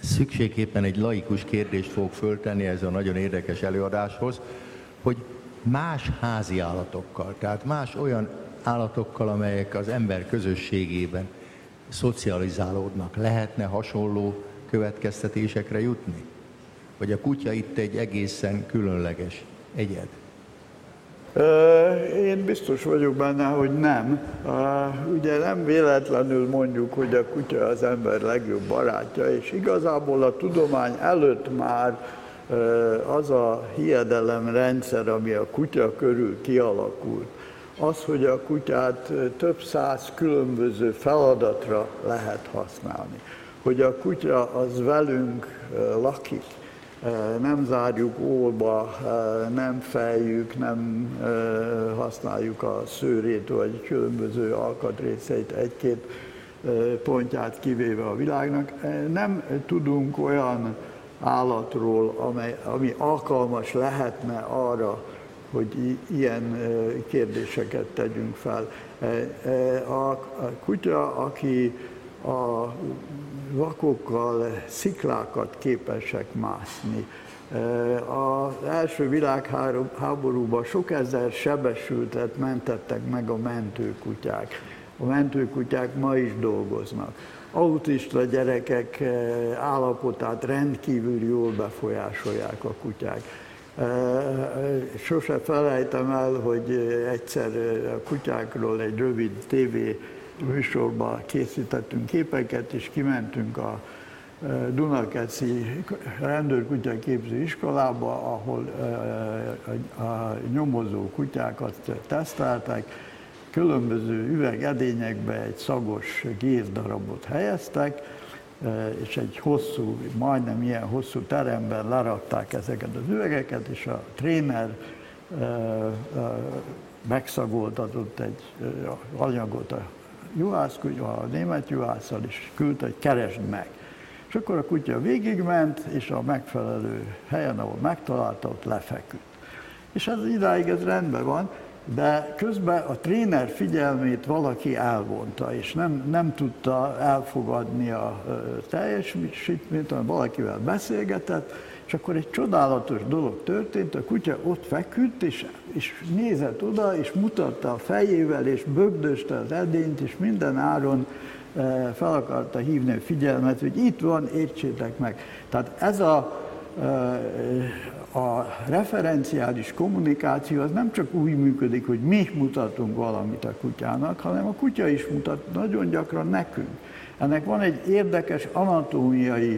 szükségképpen egy laikus kérdést fog föltenni ez a nagyon érdekes előadáshoz, hogy más házi állatokkal, tehát más olyan állatokkal, amelyek az ember közösségében szocializálódnak, lehetne hasonló következtetésekre jutni? Vagy a kutya itt egy egészen különleges egyed? Én biztos vagyok benne, hogy nem. Ugye nem véletlenül mondjuk, hogy a kutya az ember legjobb barátja, és igazából a tudomány előtt már az a hiedelemrendszer, ami a kutya körül kialakult, az, hogy a kutyát több száz különböző feladatra lehet használni. Hogy a kutya az velünk lakik, nem zárjuk ólba, nem feljük, nem használjuk a szőrét vagy különböző alkatrészeit, egy-két pontját kivéve a világnak. Nem tudunk olyan állatról, ami alkalmas lehetne arra, hogy ilyen kérdéseket tegyünk fel. A kutya, aki a vakokkal sziklákat képesek mászni. Az első világháborúban sok ezer sebesültet mentettek meg a mentőkutyák. A mentőkutyák ma is dolgoznak. Autista gyerekek állapotát rendkívül jól befolyásolják a kutyák. Sose felejtem el, hogy egyszer a kutyákról egy rövid tévé műsorban készítettünk képeket, és kimentünk a Dunakeszi rendőrkutyaképző iskolába, ahol a nyomozó kutyákat teszteltek, különböző üvegedényekbe egy szagos gérdarabot helyeztek, és egy hosszú, majdnem ilyen hosszú teremben lerakták ezeket az üvegeket, és a tréner megszagoltatott egy anyagot a német juhásszal, és küldte, hogy keresd meg. És akkor a kutya végigment, és a megfelelő helyen, ahol megtalálta, ott lefeküdt. És ez idáig ez rendben van, de közben a tréner figyelmét valaki elvonta, és nem tudta elfogadni a teljesítményt, hanem valakivel beszélgetett, és akkor egy csodálatos dolog történt, a kutya ott feküdt, és nézett oda, és mutatta a fejével, és bögdöste az edényt, és minden áron fel akarta hívni a figyelmet, hogy itt van, értsétek meg. Tehát ez a referenciális kommunikáció az nem csak úgy működik, hogy mi mutatunk valamit a kutyának, hanem a kutya is mutat nagyon gyakran nekünk. Ennek van egy érdekes anatómiai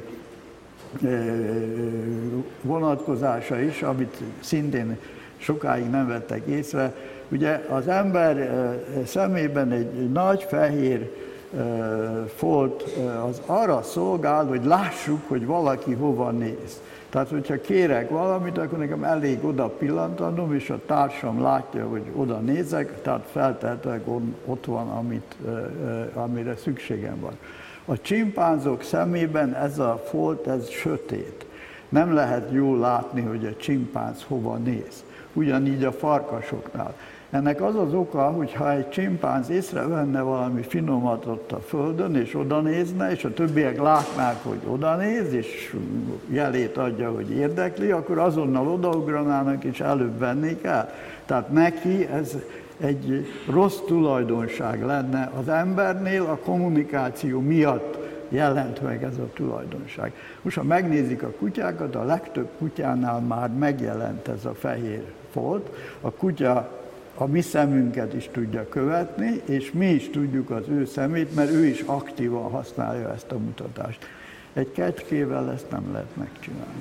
vonatkozása is, amit szintén sokáig nem vettek észre. Ugye az ember szemében egy nagy fehér folt az arra szolgál, hogy lássuk, hogy valaki hova néz. Tehát, hogyha kérek valamit, akkor nekem elég oda pillantanom, és a társam látja, hogy oda nézek, tehát feltehetőleg ott van, amire szükségem van. A csimpánzok szemében ez a folt, ez sötét. Nem lehet jól látni, hogy a csimpánz hova néz. Ugyanígy a farkasoknál. Ennek az az oka, hogy ha egy csimpánz észrevenne valami finomat ott a földön, és oda nézne, és a többiek látnák, hogy oda néz, és jelét adja, hogy érdekli, akkor azonnal odaugranának, és előbb vennék el. Tehát neki ez egy rossz tulajdonság lenne az embernél, a kommunikáció miatt jelent meg ez a tulajdonság. Most, ha megnézik a kutyákat, a legtöbb kutyánál már megjelent ez a fehér folt. A kutya a mi szemünket is tudja követni, és mi is tudjuk az ő szemét, mert ő is aktívan használja ezt a mutatást. Egy kecskével ezt nem lehet megcsinálni.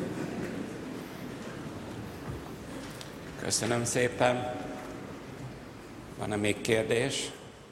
Köszönöm szépen. Van-e még kérdés?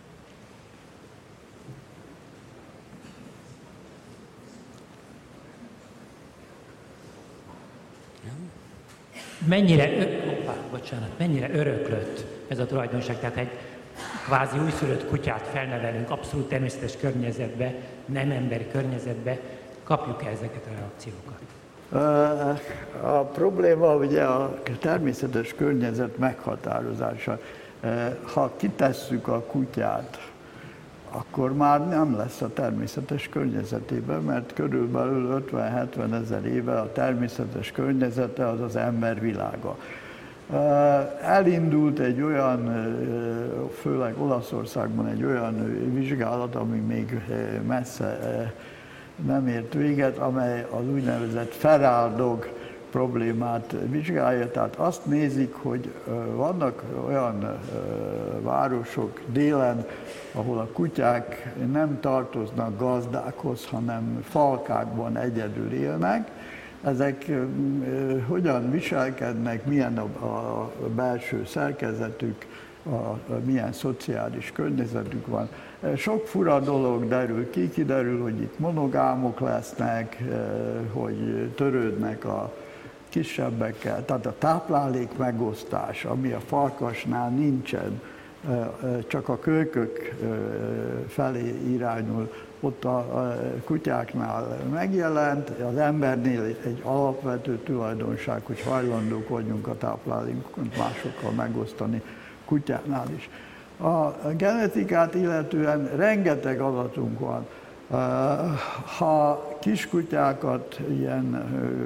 Mennyire öröklött ez a tulajdonság? Tehát egy kvázi újszülött kutyát felnevelünk abszolút természetes környezetbe, nem emberi környezetbe, kapjuk-e ezeket a reakciókat? A probléma ugye a természetes környezet meghatározása. Ha kitesszük a kutyát akkor már nem lesz a természetes környezetében, mert körülbelül 50-70 ezer éve a természetes környezete az az ember világa. Elindult egy olyan, főleg Olaszországban egy olyan vizsgálat, ami még messze nem ért véget, amely az úgynevezett feral dog problémát vizsgálja. Tehát azt nézik, hogy vannak olyan városok délen, ahol a kutyák nem tartoznak gazdákhoz, hanem falkákban egyedül élnek. Ezek hogyan viselkednek, milyen a belső szerkezetük, milyen szociális környezetük van. Sok fura dolog derül ki, kiderül, hogy itt monogámok lesznek, hogy törődnek a kisebbekkel, tehát a táplálék megosztás, ami a farkasnál nincsen, csak a kölykök felé irányul, ott a kutyáknál megjelent, az embernél egy alapvető tulajdonság, hogy hajlandók vagyunk a táplálékunkat másokkal megosztani, kutyánál is. A genetikát illetően rengeteg adatunk van. Ha kiskutyákat, ilyen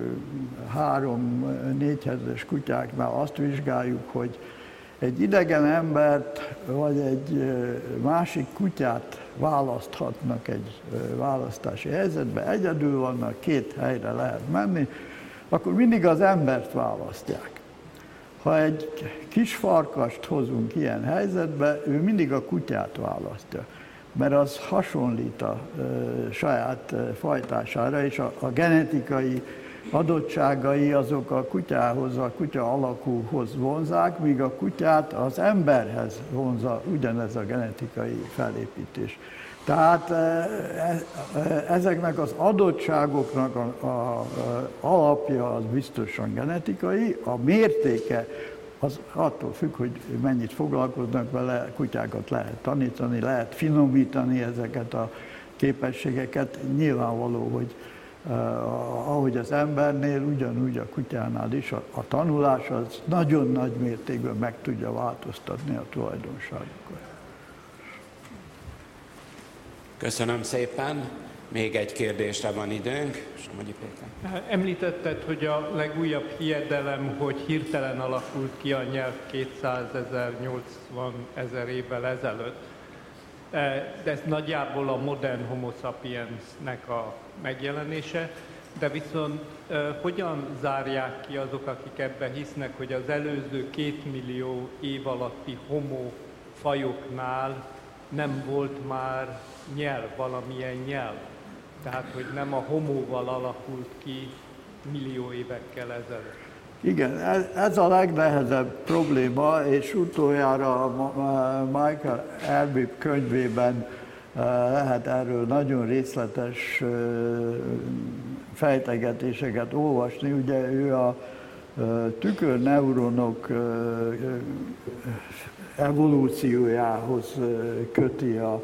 3-4 hetes kutyáknál azt vizsgáljuk, hogy egy idegen embert vagy egy másik kutyát választhatnak egy választási helyzetben, egyedül vannak, 2 helyre lehet menni, akkor mindig az embert választják. Ha egy kis farkast hozunk ilyen helyzetbe, ő mindig a kutyát választja, mert az hasonlít a saját fajtására, és a genetikai adottságai azok a kutyához, a kutya alakúhoz vonzák, míg a kutyát az emberhez vonza ugyanez a genetikai felépítés. Tehát ezeknek az adottságoknak a alapja az biztosan genetikai, a mértéke az attól függ, hogy mennyit foglalkoznak vele, kutyákat lehet tanítani, lehet finomítani ezeket a képességeket. Nyilvánvaló, hogy ahogy az embernél, ugyanúgy a kutyánál is a tanulás az nagyon nagy mértékben meg tudja változtatni a tulajdonságokat. Köszönöm szépen. Még egy kérdésre van időnk. Somogyi Péter. Említetted, hogy a legújabb hiedelem, hogy hirtelen alakult ki a nyelv 200 000, 80 000 évvel ezelőtt. De ez nagyjából a modern homo sapiensnek a megjelenése, de viszont hogyan zárják ki azok, akik ebben hisznek, hogy az előző 2 millió év alatti homo fajoknál nem volt már nyelv, valamilyen nyelv. Tehát, hogy nem a homóval alakult ki millió évekkel ezelőtt. Igen, ez a legnehezebb probléma, és utoljára Michael Erbe könyvében lehet erről nagyon részletes fejtegetéseket olvasni. Ugye ő a tükörneuronok evolúciójához köti a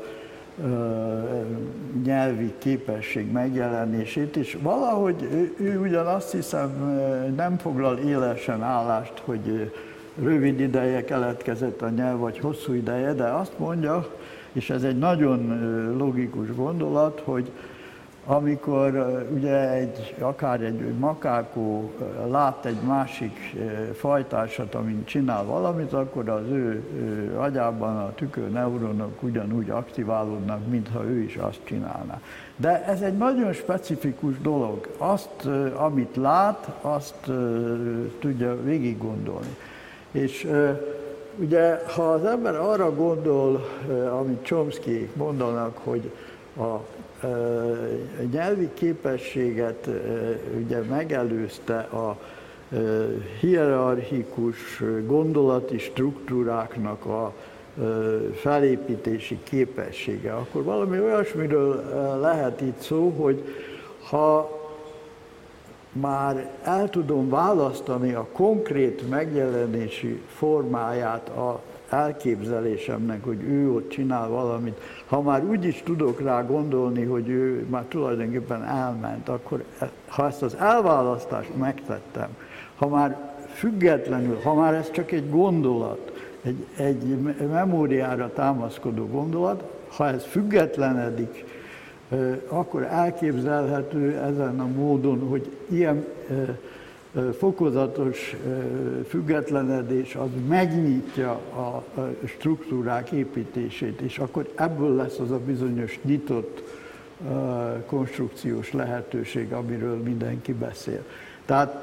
nyelvi képesség megjelenését, és valahogy ő ugyan azt hiszem nem foglal élesen állást, hogy rövid ideje keletkezett a nyelv, vagy hosszú ideje, de azt mondja, és ez egy nagyon logikus gondolat, hogy amikor ugye akár egy makákó lát egy másik fajtársat, amint csinál valamit, akkor az ő agyában a tükörneuronok ugyanúgy aktiválódnak, mintha ő is azt csinálná. De ez egy nagyon specifikus dolog. Azt, amit lát, azt tudja végig gondolni. És ugye, ha az ember arra gondol, amit Chomskyék mondanak, hogy a nyelvi képességet ugye megelőzte a hierarchikus gondolati struktúráknak a felépítési képessége, akkor valami olyasmiről lehet itt szó, hogy ha már el tudom választani a konkrét megjelenési formáját a elképzelésemnek, hogy ő ott csinál valamit, ha már úgy is tudok rá gondolni, hogy ő már tulajdonképpen elment, akkor ha ezt az elválasztást megtettem, ha már függetlenül, ha már ez csak egy gondolat, egy memóriára támaszkodó gondolat, ha ez függetlenedik, akkor elképzelhető ezen a módon, hogy ilyen fokozatos függetlenedés az megnyitja a struktúrák építését, és akkor ebből lesz az a bizonyos nyitott konstrukciós lehetőség, amiről mindenki beszél. Tehát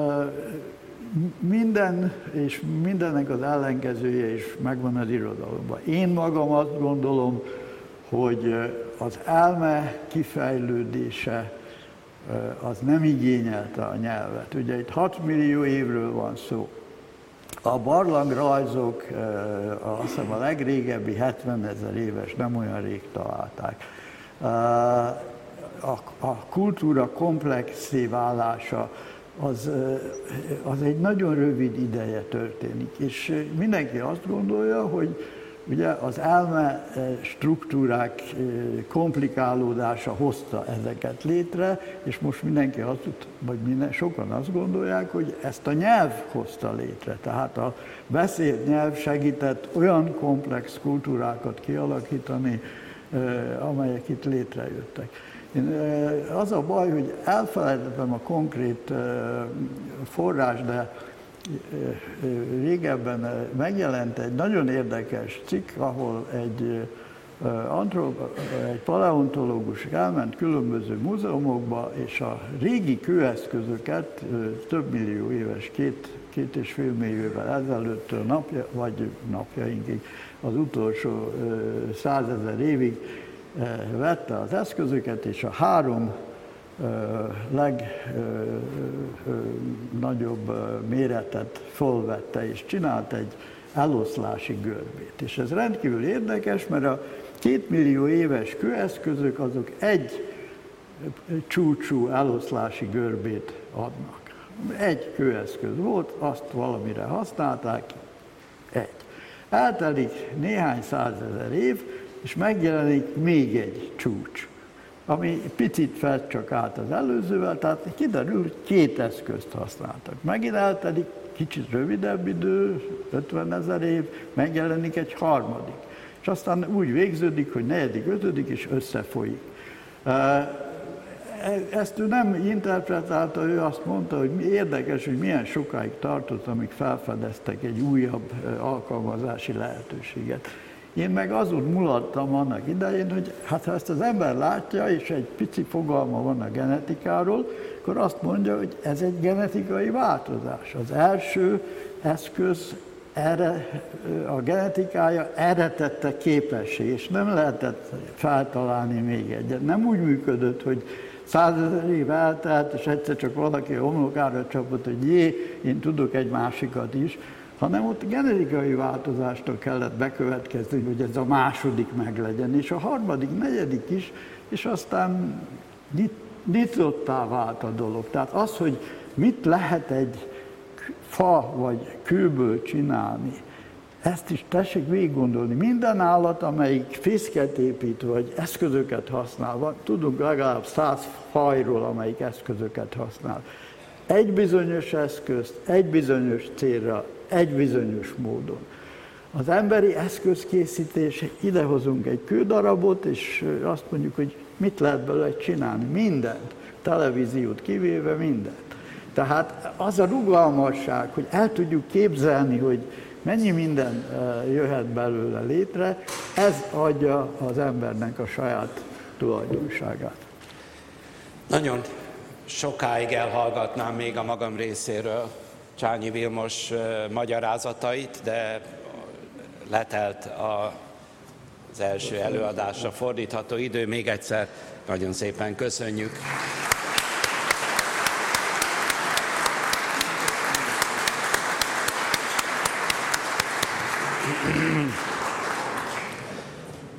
minden és mindennek az ellenkezője is megvan az irodalomban. Én magam azt gondolom, hogy az elme kifejlődése az nem igényelte a nyelvet. Ugye itt 6 millió évről van szó. A barlangrajzok, azt hiszem a legrégebbi 70 000 éves, nem olyan rég találták. A kultúra komplexé válása az egy nagyon rövid ideje történik, és mindenki azt gondolja, hogy ugye az elme struktúrák komplikálódása hozta ezeket létre, és most mindenki sokan azt gondolják, hogy ezt a nyelv hozta létre. Tehát a beszélt nyelv segített olyan komplex kultúrákat kialakítani, amelyek itt létrejöttek. Az a baj, hogy elfelejtettem a konkrét forrás, de régebben megjelent egy nagyon érdekes cikk, ahol egy paleontológus elment különböző múzeumokba, és a régi kőeszközöket több millió éves, 2,5 millió évvel ezelőttől napjainkig, az utolsó 100 000 évig vette az eszközöket, és a 3 legnagyobb méretet fölvette, és csinált egy eloszlási görbét. És ez rendkívül érdekes, mert a 2 millió éves kőeszközök azok egy csúcsú eloszlási görbét adnak. Egy kőeszköz volt, azt valamire használták, egy. Eltelik néhány 100 000 év, és megjelenik még egy csúcs, ami picit fed csak át az előzővel, tehát kiderül, hogy 2 eszközt használtak. Megint eltelik kicsit rövidebb idő, 50 000 év, megjelenik egy harmadik. És aztán úgy végződik, hogy 4., 5. és összefolyik. Ezt ő nem interpretálta, ő azt mondta, hogy érdekes, hogy milyen sokáig tartott, amíg felfedeztek egy újabb alkalmazási lehetőséget. Én meg azon mulattam annak idején, hogy hát ha ezt az ember látja, és egy pici fogalma van a genetikáról, akkor azt mondja, hogy ez egy genetikai változás. Az első eszköz a genetikája erre tette képessé, és nem lehetett feltalálni még egyet. Nem úgy működött, hogy 100 000 év eltelt, és egyszer csak valaki a homlokára csapott, hogy én tudok egy másikat is, hanem ott genetikai változásnak kellett bekövetkezni, hogy ez a második meglegyen, és a harmadik, 4. is, és aztán nyitottá vált a dolog. Tehát az, hogy mit lehet egy fa vagy kőből csinálni, ezt is tessék végig gondolni. Minden állat, amelyik fészket épít, vagy eszközöket használ, tudunk legalább 100 fajról, amelyik eszközöket használ. Egy bizonyos eszközt, egy bizonyos célra, egy bizonyos módon. Az emberi eszközkészítés, idehozunk egy kődarabot, és azt mondjuk, hogy mit lehet belőle csinálni? Mindent. Televíziót kivéve mindent. Tehát az a rugalmasság, hogy el tudjuk képzelni, hogy mennyi minden jöhet belőle létre, ez adja az embernek a saját tulajdonságát. Nagyon sokáig elhallgatnám még a magam részéről Csányi Vilmos magyarázatait, de letelt az első előadásra fordítható idő. Még egyszer nagyon szépen köszönjük.